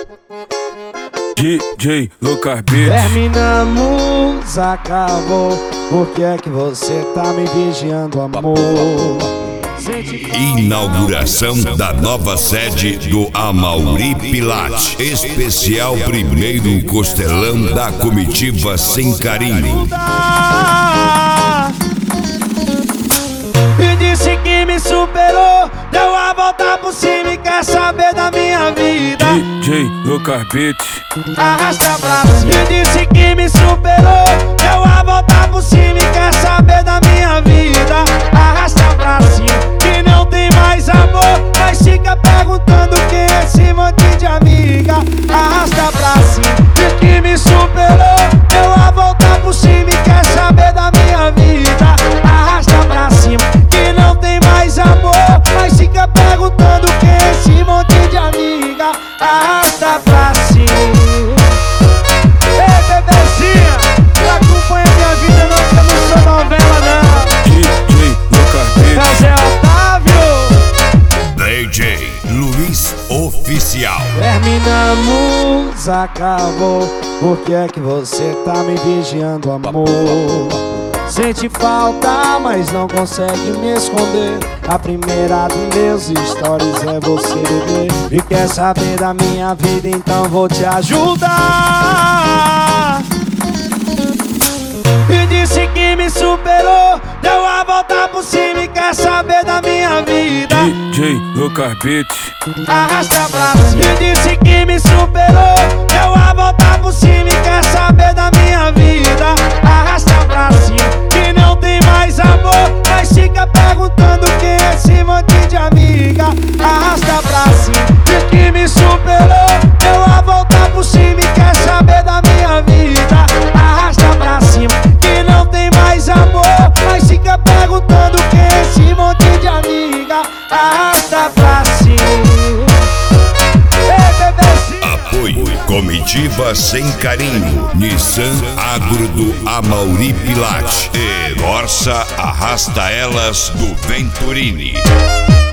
DJ Lucas Beats. Terminamos, acabou. Por que é que você tá me vigiando, amor? Inauguração da nova sede do Amaury Pilates. Especial primeiro costelão da comitiva Sem Carinho. E disse que me superou, deu a volta por cima e quer saber da minha vida. DJ Lucas Beats. Arrasta pra cima. E disse que me superou, deu a volta por cima e quer saber da minha vida. Arrasta pra cima, que não tem mais amor, mas fica perguntando quem é esse monte de amiga. Arrasta pra cima. Diz que me superou, deu a volta por cima e quer saber da minha vida. Arrasta pra cima, que não tem mais amor, mas fica perguntando quem é esse monte de amiga. Arrasta pra cima. Ei, bebezinha, não acompanha minha vida não, que eu não sou novela não. DJ Lucas Beats. Zé Otávio. DJ Luiz Oficial. Terminamos, acabou. Por que é que você tá me vigiando, amor? Sente falta, mas não consegue me esconder. A primeira dos meus stories é você, bebê. E quer saber da minha vida, então vou te ajudar. E disse que me superou, deu a volta por cima e quer saber da minha vida. DJ Lucas Beats. Arrasta pra cima. E disse que me superou, deu a volta por cima e quer saber da minha vida. Arrasta pra cima, que não tem mais amor, mas fica perguntando quem é esse monte de amiga. Arrasta pra cima. Diz que me superou, deu a volta por cima e quer saber da minha vida. Arrasta pra cima, que não tem mais amor, mas fica perguntando quem é esse monte de amiga. Arrasta pra cima. Apoio Comitiva Sem Carinho. Nissan Agro do Amaury Pilates e Orça Arrasta Elas do Venturini.